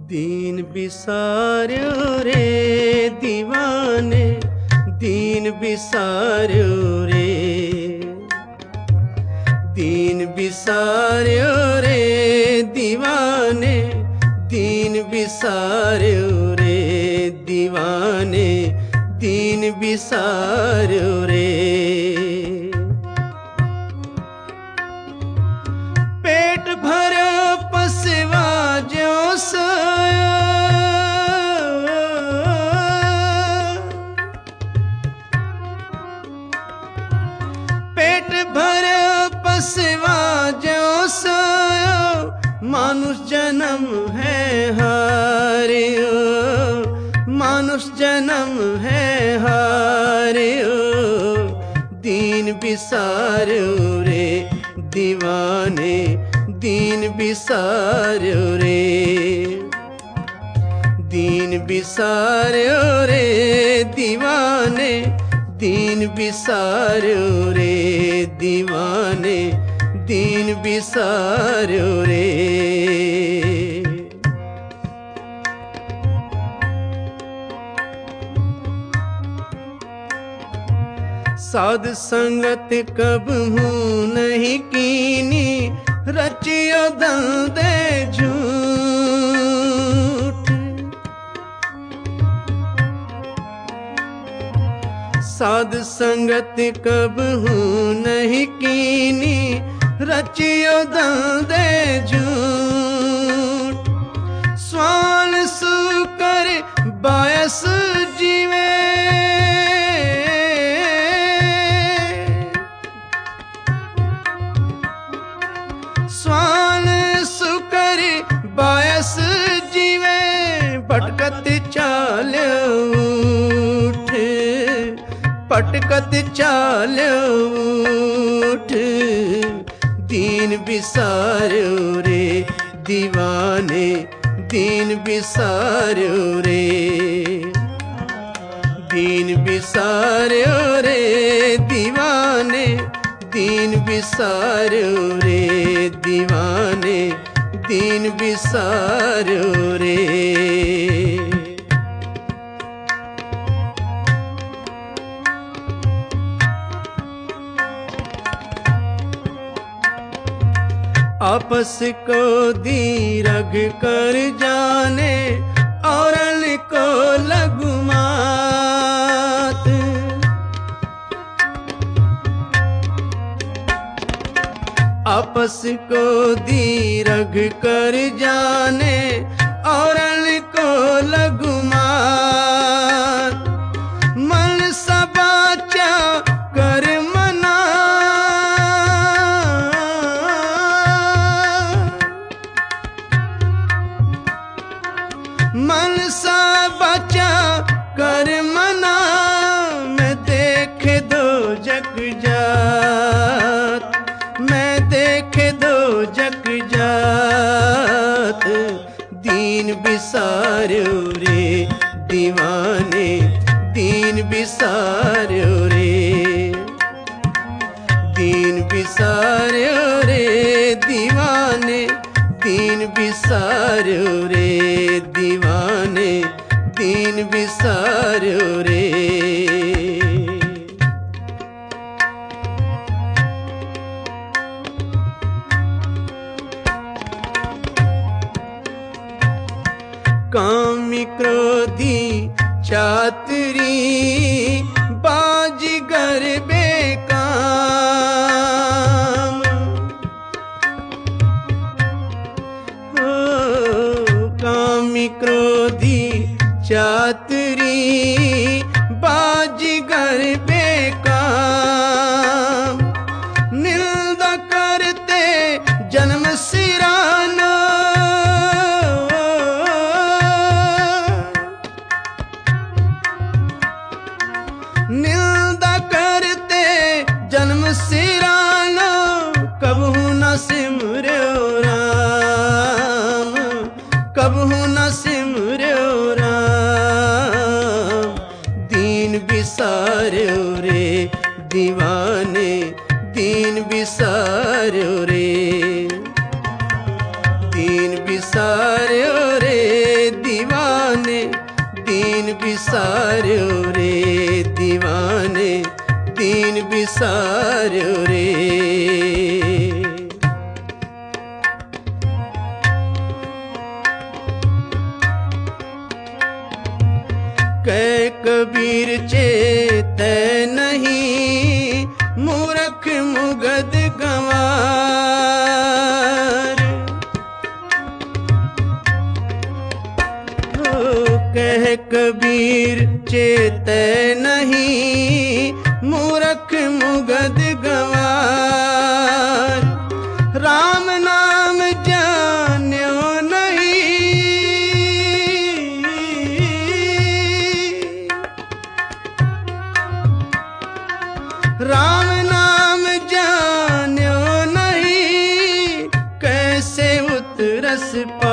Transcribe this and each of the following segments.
दीन बिसार्यो रे दीवाने, दीन बिसार्यो रे, दीन बिसार्यो रे दीवाने, दीन बिसार्यो रे दीवाने, दीन बिसार्यो रे। पेट भरो पसवा जो सोया, पेट भरो पसवा जो सोया, मानुष जन्म है हारियो, मानुष जन्म है हारियो, दीन बिसार्यो रे दीवाने, दीन बिसार्यो रे, दीन बिसार्यो रे दीवाने, दीन बिसार्यो रे दीवाने, दीन बिसार्यो रे। साध संगत कब हूँ नहीं कीनी, रचियो धंधे झूठ। साध संगत कब हूँ नहीं कीनी, रचियो धंधे झूठ। स्वान सुकर बायस जीवे, स्वान सुकर बायस जीवे, भटकत चाल उठ, भटकत चाल उठ, दीन बिसार्यो रे दीवाने, दीन बिसार्यो रे, दीन बिसार्यो रे दीवाने, दीन बिसार्यो रे दीवाने, दीन बिसार्यो रे। आपस को दीरघ कर जाने, औरन को लघुमात। आपस को दीरघ कर जाने, औरन को लघुमात। मन सबाचा कर मना, मन सा बचा कर मना, मैं देखे दो जग जात, मैं देखे दो जग जात, दीन बिसार्यो रे दीवाने, दीन बिसार्यो रे, दीन बिसार्यो रे दीवाने, दीन बिसार्यो रे दीवाने, दीन बिसार्यो रे। कामी क्रोधी चातुरी, बाजीगर बेकाम, कामी क्रोधी चातुरी, बाजीगर बेकाम। निंदा करते जन्म सिराना, निंदा करते जन्म सिराना, कबहू न सिमर्यो राम, कबहू न सिमर्यो राम, दीन बिसार्यो रे दीवाने, दीन बिसार्यो रे, दीन बिसार्यो रे बिसार्यो रे दीवाने दीन बिसार्यो रे। कह कबीर चेतै नहीं मूर्ख मुगद गंवार। कह कबीर चेतै नहीं मूर्ख मुगद गंवार। राम नाम जान्यो राम नाम जान्यो नहीं कैसे उतरस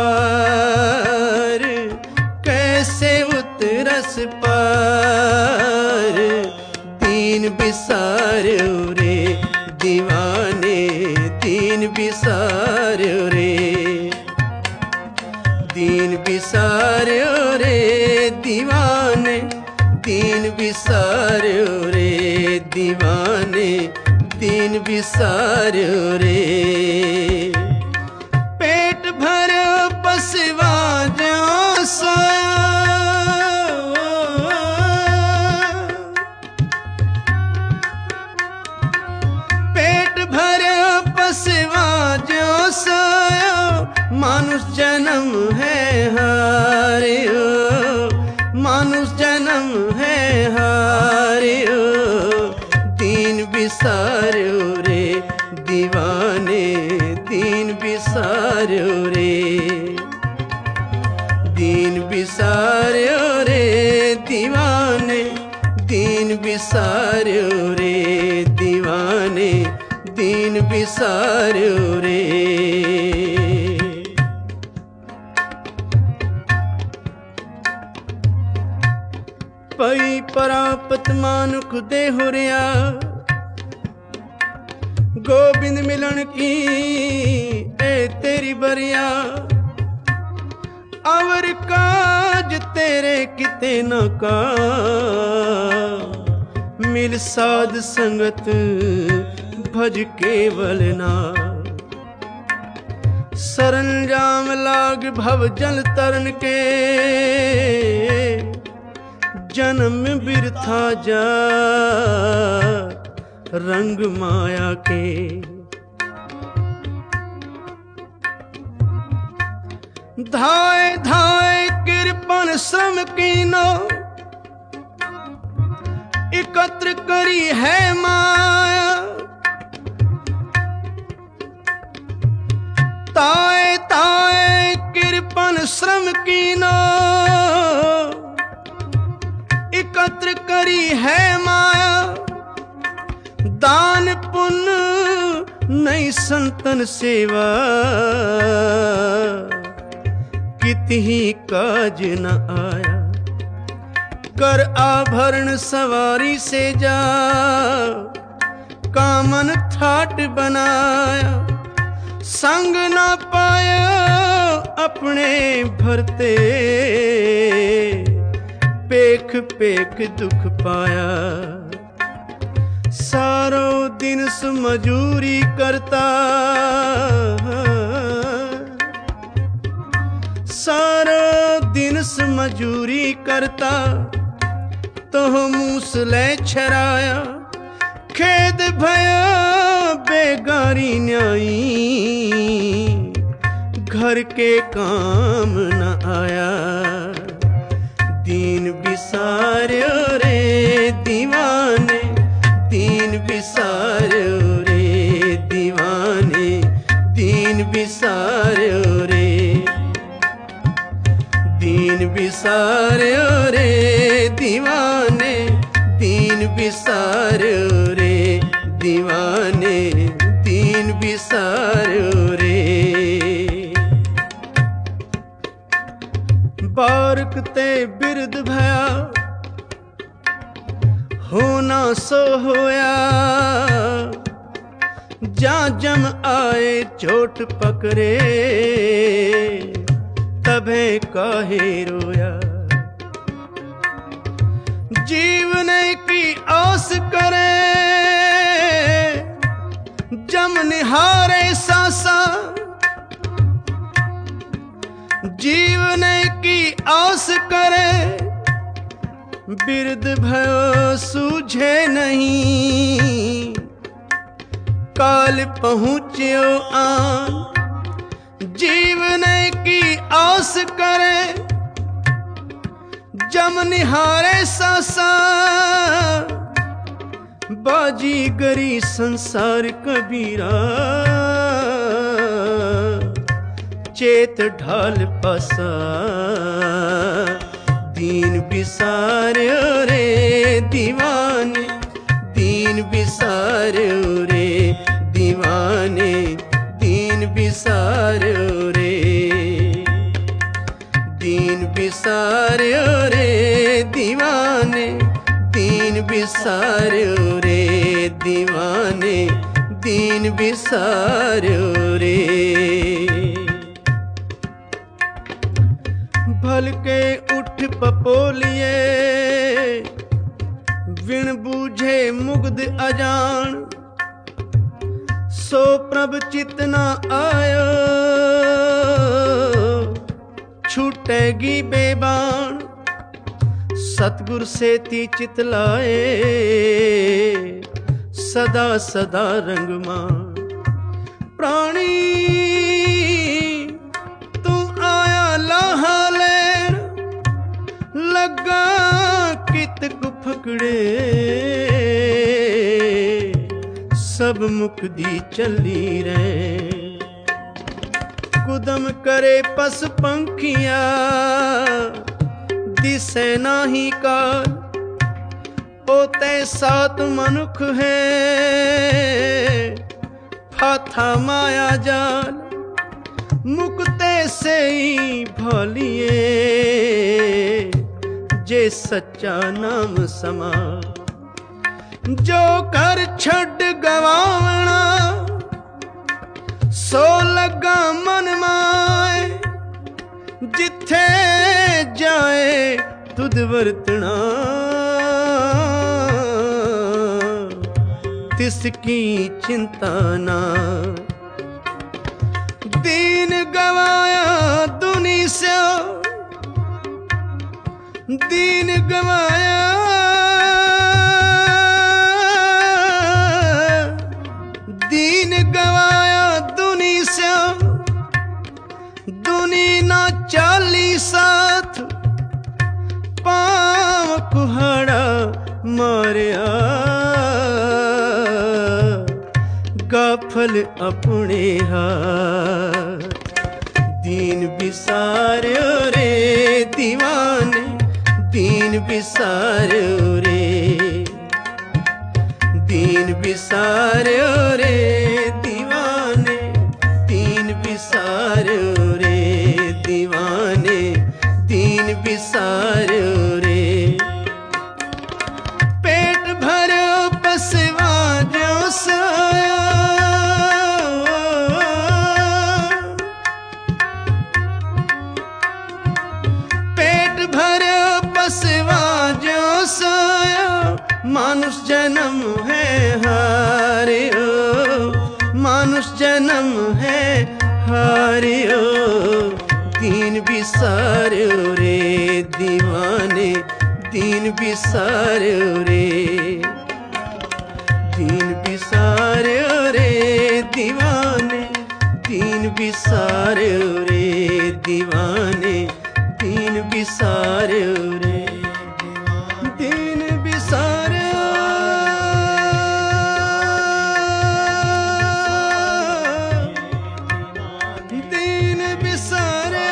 पार, कैसे उतरस पार। दीन बिसार्यो रे दीवाने दीन बिसार्यो रे। दीन बिसार्यो रे दीवाने दीन बिसार्यो रे दीवाने दीन बिसार्यो रे। पेट भरो पसवा ज्यों सोया, पेट भरो पसवा ज्यों सोया। मानुष जन्म है हारियो, मानुष जन्म है हारियो। दीन बिसार्यो रे दीवाने दीन बिसार्यो रे। दीन बिसार्यो रे दीवाने दीन बिसार्यो रे दीवाने दीन बिसार्यो रे। पई परापत मानुख दे हुरिया, गोबिंद मिलन की ए तेरी बरिया। अवर काज तेरे किते न का, मिल साध संगत भज केवल ना। सरंजाम लाग भव जल तरन के, जन्म बिरथा जा रंग माया के। धाय धाय कृपण श्रम कीनो, एकत्र करी है माया। ताय ताय कृपण श्रम कीनो, एकत्र करी है माया। दान पुण्य नहीं संतन सेवा, कितही काज न आया। कर आभरण सवारी से जा, कामन ठाट बनाया। संग न पाया अपने भरते, पेख पेख दुख पाया। सारो दिन मजूरी करता, सारो दिन मजूरी करता। तो मूसले छराया, खेद भया बेगारी न्याई। घर के काम न आया, दीन बिसार्यो रे दीवाने दीन बिसार्यो रे दीवाने दीन बिसार्यो रे। दीन बिसार्यो रे दीवाने दीन बिसार्यो रे दीवाने दीन बिसार्यो रे। बारक ते बिरद भया, होना सो होया। जा जम आए चोट पकड़े, तबे काहे रोया। जीवने की आस करे जम निहारे सासा, जीवने की आस करे बिरद भयो सूझे नहीं, काल पहुँच्यो आन। जीवने की आस करे जम निहारे सासा, बाजीगरी संसार कबीरा, चेत ढाल पासा। दीन बिसार्यो रे दीवाने, दीन बिसार्यो रे दीवाने, दीन बिसार्यो रे, दीन बिसार्यो रे दीवाने, दीन बिसार्यो रे दीवाने, दीन बिसार्यो रे। भलके उठ पपोलिए विण बूझे मुग्ध अजान, सो प्रभ चित न आयो छूटेगी बेबान। सतगुर से ती चित लाए सदा सदा रंगमान। प्राणी तू आया लाहा लेन, लगा कित फकड़े सब मुख दी चली रे। कुदम करे पस पंखिया दिसे नाही काल, पोते सात मनुख है फाथा माया जाल। मुक्ते से ही भलिए जे सच्चा नाम समा। जो कर छड़ गवावना सो लगा मन माए, जिथे जाए तुद वर्तना तिसकी चिंता ना। दीन गवाया दुनी से, दीन गवाया दीन गवाया दुनी से, दुनी ना चाली साथ पाँव कुहाड़ा मारिया। गाफल अपने हाथ दीन बिसार्यो रे दीवाने, दीन बिसार्यो रे, दीन बिसार्यो रे दीवाने, दीन बिसार्यो रे दीवाने, दीन बिसार्यो रे। पेट भरो पसवा जो सोया, पेट भरो पसवा जो सोया। मानुष जन्म है हारियो, मानुष जन्म है हारियो। दीन बिसार्यो रे दीवाने, दीन बिसार्यो रे, दीन बिसार्यो रे दीवाने, दीन बिसार्यो रे दीवाने, दीन बिसार्यो रे, दीन बिसार्यो, दीन बिसार्यो,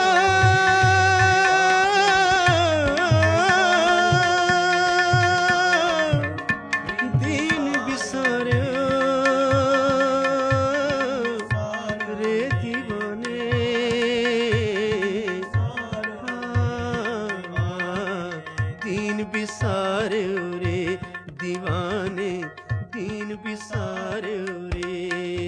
दीन बिसार्यो रे दीवाने। दीन बिसार्यो रे दीवाने, दीन बिसार्यो रे।